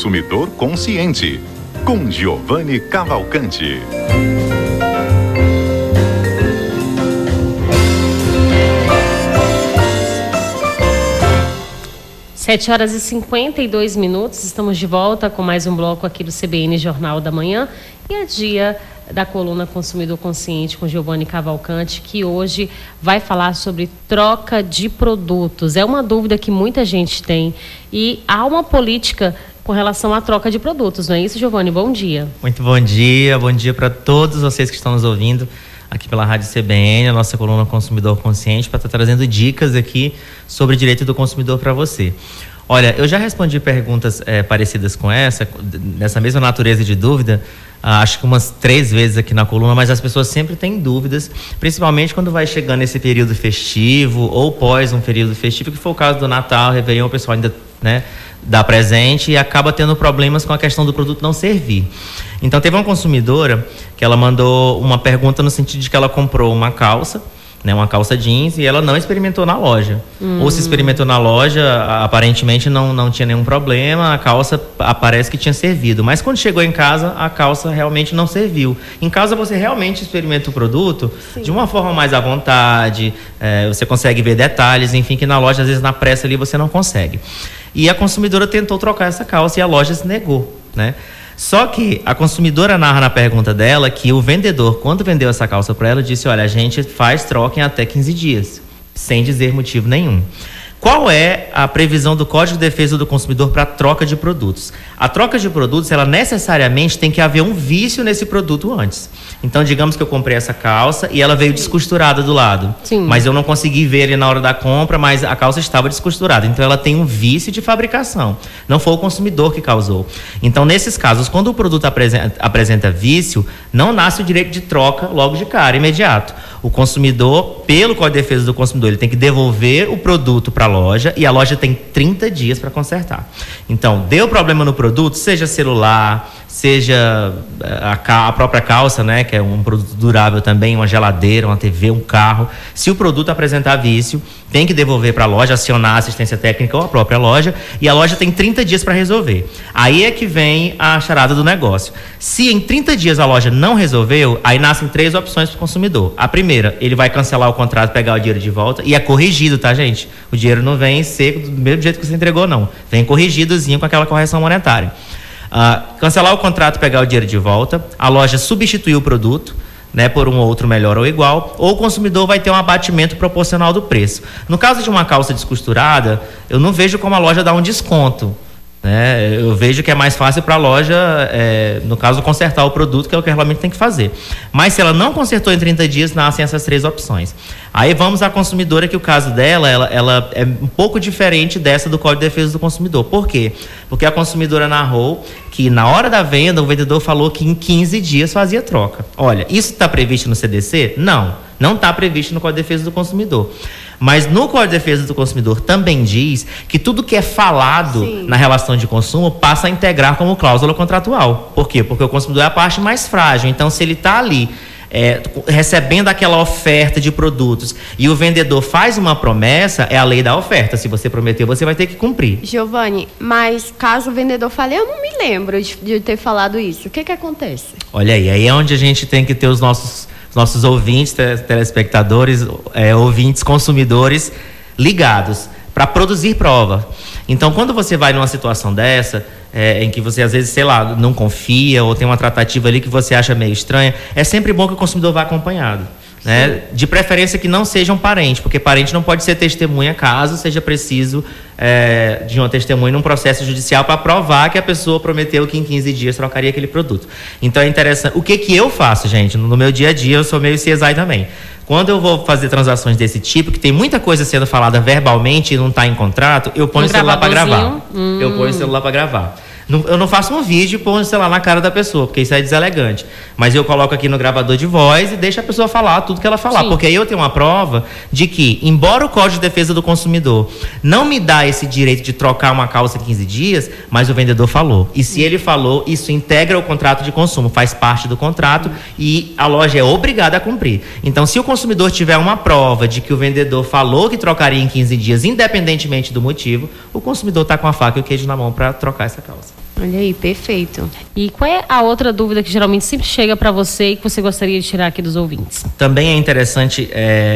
consumidor consciente, com Giovanni Cavalcante. 7h52, estamos de volta com mais um bloco aqui do CBN Jornal da Manhã. E é dia da coluna Consumidor Consciente com Giovanni Cavalcante, que hoje vai falar sobre troca de produtos. É uma dúvida que muita gente tem e há uma política com relação à troca de produtos, não é isso, Giovanni? Bom dia. Muito bom dia para todos vocês que estão nos ouvindo aqui pela Rádio CBN, a nossa coluna Consumidor Consciente, para estar trazendo dicas aqui sobre direito do consumidor para você. Olha, eu já respondi perguntas parecidas com essa, nessa mesma natureza de dúvida, acho que umas 3 vezes aqui na coluna, mas as pessoas sempre têm dúvidas, principalmente quando vai chegando esse período festivo ou pós um período festivo, que foi o caso do Natal, Réveillon, o pessoal ainda, dá presente e acaba tendo problemas com a questão do produto não servir. Então, teve uma consumidora que ela mandou uma pergunta no sentido de que ela comprou uma calça, uma calça jeans, e ela não experimentou na loja. Ou se experimentou na loja, aparentemente não tinha nenhum problema, a calça parece que tinha servido. Mas quando chegou em casa, a calça realmente não serviu. Em casa você realmente experimenta o produto de uma forma mais à vontade, você consegue ver detalhes, enfim, que na loja, às vezes na pressa ali, você não consegue. E a consumidora tentou trocar essa calça e a loja se negou, Só que a consumidora narra na pergunta dela que o vendedor, quando vendeu essa calça para ela, disse: olha, a gente faz troca em até 15 dias, sem dizer motivo nenhum. Qual é a previsão do Código de Defesa do Consumidor para a troca de produtos? A troca de produtos, ela necessariamente tem que haver um vício nesse produto antes. Então, digamos que eu comprei essa calça e ela veio descosturada do lado. Mas eu não consegui ver ele na hora da compra, mas a calça estava descosturada. Então, ela tem um vício de fabricação. Não foi o consumidor que causou. Então, nesses casos, quando o produto apresenta vício, não nasce o direito de troca logo de cara, imediato. O consumidor, pelo Código de Defesa do Consumidor, ele tem que devolver o produto para a loja e a loja tem 30 dias para consertar. Então, deu problema no produto, seja celular, seja a própria calça, que é um produto durável também, uma geladeira, uma TV, um carro. Se o produto apresentar vício, tem que devolver para a loja, acionar a assistência técnica ou a própria loja, e a loja tem 30 dias para resolver. Aí é que vem a charada do negócio. Se em 30 dias a loja não resolveu, aí nascem 3 opções para o consumidor. A primeira, ele vai cancelar o contrato, pegar o dinheiro de volta, e é corrigido, tá, gente? O dinheiro não vem seco do mesmo jeito que você entregou, não. Vem corrigidozinho com aquela correção monetária. Cancelar o contrato, pegar o dinheiro de volta, a loja substituir o produto, por um outro melhor ou igual, ou o consumidor vai ter um abatimento proporcional do preço. No caso de uma calça descosturada, eu não vejo como a loja dá um desconto. Eu vejo que é mais fácil para a loja, no caso, consertar o produto, que é o que ela realmente tem que fazer. Mas se ela não consertou em 30 dias, nascem essas 3 opções. Aí vamos à consumidora, que o caso dela, ela é um pouco diferente dessa do Código de Defesa do Consumidor. Por quê? Porque a consumidora narrou que na hora da venda, o vendedor falou que em 15 dias fazia troca. Olha, isso está previsto no CDC? Não está previsto no Código de Defesa do Consumidor. Mas no Código de Defesa do Consumidor também diz que tudo que é falado na relação de consumo passa a integrar como cláusula contratual. Por quê? Porque o consumidor é a parte mais frágil. Então, se ele está ali recebendo aquela oferta de produtos e o vendedor faz uma promessa, é a lei da oferta. Se você prometeu, você vai ter que cumprir. Giovanni, mas caso o vendedor fale, eu não me lembro de ter falado isso, o que acontece? Olha aí é onde a gente tem que ter os nossos ouvintes, telespectadores, ouvintes, consumidores ligados para produzir prova. Então, quando você vai numa situação dessa, em que você às vezes, não confia ou tem uma tratativa ali que você acha meio estranha, é sempre bom que o consumidor vá acompanhado. De preferência que não seja um parente, porque parente não pode ser testemunha caso seja preciso de uma testemunha num processo judicial para provar que a pessoa prometeu que em 15 dias trocaria aquele produto. Então é interessante. O que eu faço, gente? No meu dia a dia, eu sou meio CSI também. Quando eu vou fazer transações desse tipo, que tem muita coisa sendo falada verbalmente e não está em contrato, eu ponho o celular para gravar. Eu ponho o celular para gravar. Eu não faço um vídeo e ponho, sei lá, na cara da pessoa, porque isso é deselegante. Mas eu coloco aqui no gravador de voz e deixo a pessoa falar tudo que ela falar. Sim. Porque aí eu tenho uma prova de que, embora o Código de Defesa do Consumidor não me dá esse direito de trocar uma calça em 15 dias, mas o vendedor falou. E se ele falou, isso integra o contrato de consumo, faz parte do contrato e a loja é obrigada a cumprir. Então, se o consumidor tiver uma prova de que o vendedor falou que trocaria em 15 dias, independentemente do motivo, o consumidor está com a faca e o queijo na mão para trocar essa calça. Olha aí, perfeito. E qual é a outra dúvida que geralmente sempre chega para você e que você gostaria de tirar aqui dos ouvintes? Também é interessante,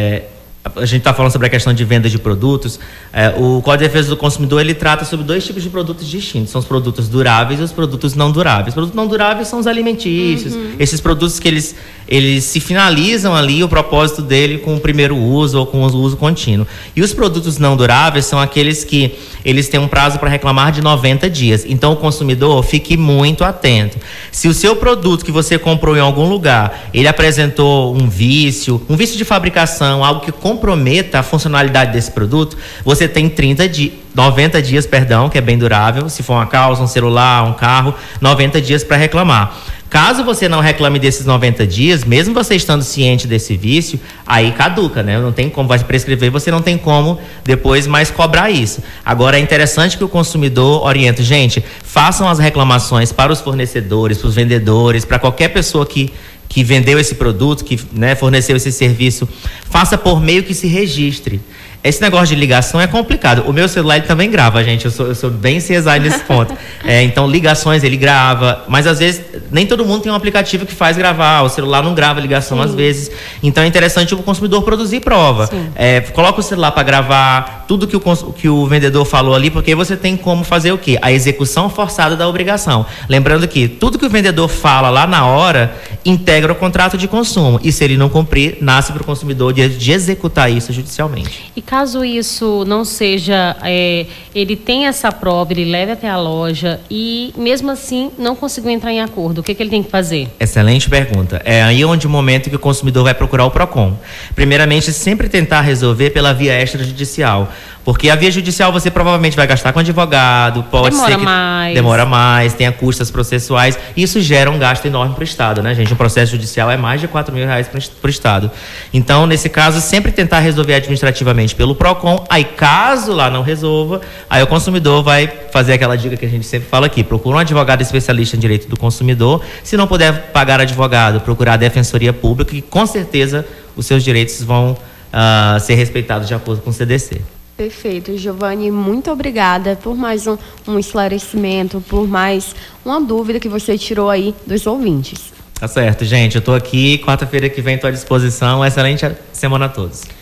a gente está falando sobre a questão de venda de produtos. O Código de Defesa do Consumidor, ele trata sobre 2 tipos de produtos distintos. São os produtos duráveis e os produtos não duráveis. Os produtos não duráveis são os alimentícios, esses produtos que eles se finalizam ali, o propósito dele com o primeiro uso ou com o uso contínuo. E os produtos não duráveis são aqueles que eles têm um prazo para reclamar de 90 dias. Então, o consumidor, fique muito atento. Se o seu produto que você comprou em algum lugar, ele apresentou um vício de fabricação, algo que comprometa a funcionalidade desse produto, você tem 90 dias, que é bem durável. Se for uma calça, um celular, um carro, 90 dias para reclamar. Caso você não reclame desses 90 dias, mesmo você estando ciente desse vício, aí caduca, né? Não tem como, vai prescrever, você não tem como depois mais cobrar isso. Agora, é interessante que o consumidor oriente, gente, façam as reclamações para os fornecedores, para os vendedores, para qualquer pessoa que vendeu esse produto, que, né, forneceu esse serviço, faça por meio que se registre. Esse negócio de ligação é complicado. O meu celular ele também grava, gente. Eu sou bem CSI nesse ponto. Então, ligações ele grava, mas às vezes nem todo mundo tem um aplicativo que faz gravar. O celular não grava ligação às vezes. Então, é interessante o consumidor produzir prova. Coloca o celular para gravar tudo que o vendedor falou ali, porque aí você tem como fazer o quê? A execução forçada da obrigação. Lembrando que tudo que o vendedor fala lá na hora integra o contrato de consumo. E se ele não cumprir, nasce para o consumidor de executar isso judicialmente. E caso isso não seja, ele tem essa prova, ele leva até a loja e mesmo assim não conseguiu entrar em acordo, o que ele tem que fazer? Excelente pergunta. É aí onde o momento que o consumidor vai procurar o PROCON. Primeiramente, sempre tentar resolver pela via extrajudicial. Porque a via judicial você provavelmente vai gastar com advogado, demora mais, tem custas processuais, e isso gera um gasto enorme para o Estado, né, gente? Um processo judicial é mais de R$4.000 para o Estado. Então, nesse caso, sempre tentar resolver administrativamente pelo PROCON, aí caso lá não resolva, aí o consumidor vai fazer aquela dica que a gente sempre fala aqui, procura um advogado especialista em direito do consumidor, se não puder pagar advogado, procurar a Defensoria Pública, que com certeza os seus direitos vão ser respeitados de acordo com o CDC. Perfeito, Giovanni, muito obrigada por mais um esclarecimento, por mais uma dúvida que você tirou aí dos ouvintes. Tá certo, gente, eu tô aqui, quarta-feira que vem estou à disposição, excelente semana a todos.